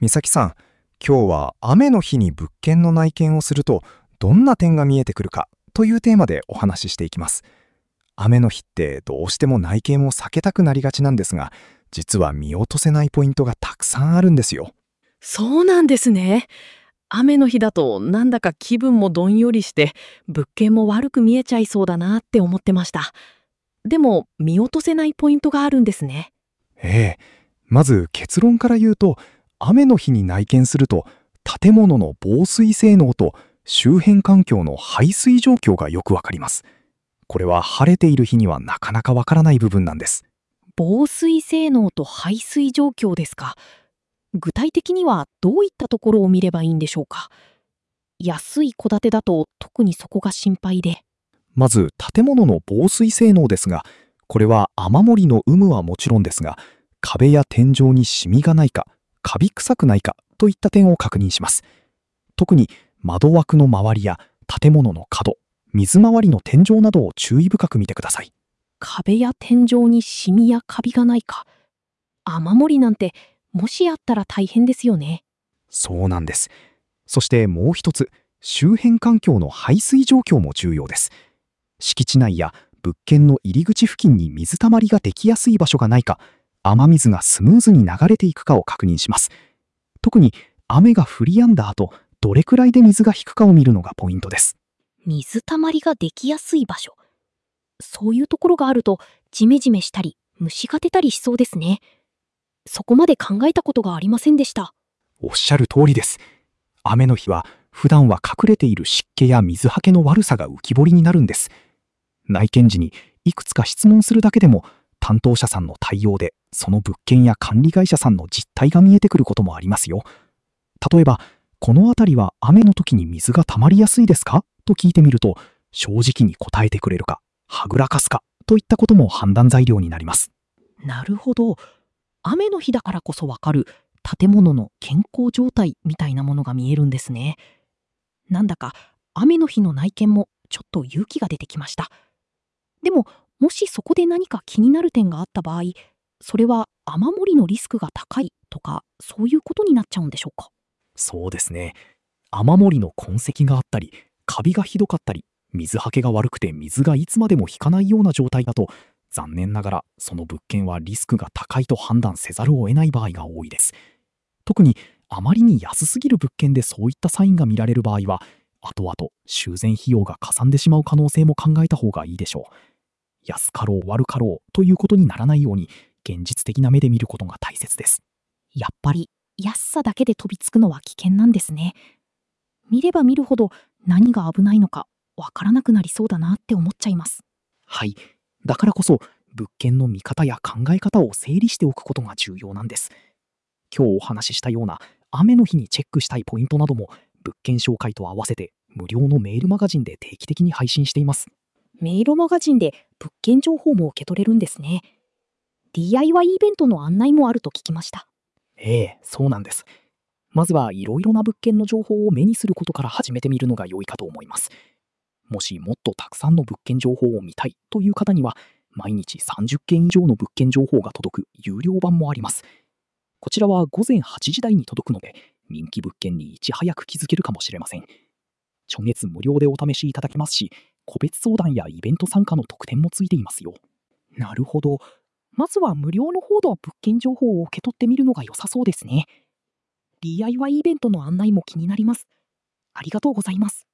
美咲さん、今日は雨の日に物件の内見をするとどんな点が見えてくるかというテーマでお話ししていきます。雨の日ってどうしても内見を避けたくなりがちなんですが、実は見落とせないポイントがたくさんあるんですよ。 そうなんですね。雨の日だとなんだか気分もどんよりして物件も悪く見えちゃいそうだなって思ってました。でも見落とせないポイントがあるんですね。 ええ、まず結論から言うと、雨の日に内見すると建物の防水性能と周辺環境の排水状況がよくわかります。これは晴れている日にはなかなかわからない部分なんです。 防水性能と排水状況ですか。具体的にはどういったところを見ればいいんでしょうか。安い戸建てだと特にそこが心配で。 まず建物の防水性能ですが、これは雨漏りの有無はもちろんですが、壁や天井にシミがないか、カビ臭くないかといった点を確認します。特に窓枠の周りや建物の角、水回りの天井などを注意深く見てください。 壁や天井にシミやカビがないか。雨漏りなんてもしあったら大変ですよね。 そうなんです。そしてもう一つ、周辺環境の排水状況も重要です。敷地内や物件の入り口付近に水たまりができやすい場所がないか、雨水がスムーズに流れていくかを確認します。特に雨が降り止んだ後、どれくらいで水が引くかを見るのがポイントです。 水たまりができやすい場所。そういうところがあるとジメジメしたり虫が出たりしそうですね。そこまで考えたことがありませんでした。 おっしゃる通りです。雨の日は普段は隠れている湿気や水はけの悪さが浮き彫りになるんです。内見時にいくつか質問するだけでも、担当者さんの対応でその物件や管理会社さんの実態が見えてくることもありますよ。例えば、この辺りは雨の時に水が溜まりやすいですかと聞いてみると、正直に答えてくれるか、はぐらかすかといったことも判断材料になります。 なるほど。雨の日だからこそわかる建物の健康状態みたいなものが見えるんですね。なんだか雨の日の内見もちょっと勇気が出てきました。でも、もしそこで何か気になる点があった場合、それは雨漏りのリスクが高いとか、そういうことになっちゃうんでしょうか。 そうですね。雨漏りの痕跡があったり、カビがひどかったり、水はけが悪くて水がいつまでも引かないような状態だと、残念ながらその物件はリスクが高いと判断せざるを得ない場合が多いです。特にあまりに安すぎる物件でそういったサインが見られる場合は、後々修繕費用がかさんでしまう可能性も考えた方がいいでしょう。安かろう悪かろうということにならないように、現実的な目で見ることが大切です。 やっぱり安さだけで飛びつくのは危険なんですね。見れば見るほど何が危ないのかわからなくなりそうだなって思っちゃいます。 はい。だからこそ、物件の見方や考え方を整理しておくことが重要なんです。今日お話ししたような雨の日にチェックしたいポイントなども、物件紹介と合わせて無料のメールマガジンで定期的に配信しています。 メールマガジンで物件情報も受け取れるんですね。DIY イベントの案内もあると聞きました。 ええ、そうなんです。まずはいろいろな物件の情報を目にすることから始めてみるのが良いかと思います。もしもっとたくさんの物件情報を見たいという方には、毎日30件以上の物件情報が届く有料版もあります。こちらは午前8時台に届くので、人気物件にいち早く気づけるかもしれません。初月無料でお試しいただけますし、個別相談やイベント参加の特典もついていますよ。 なるほど。まずは無料の方の物件情報を受け取ってみるのが良さそうですね。DIY イベントの案内も気になります。ありがとうございます。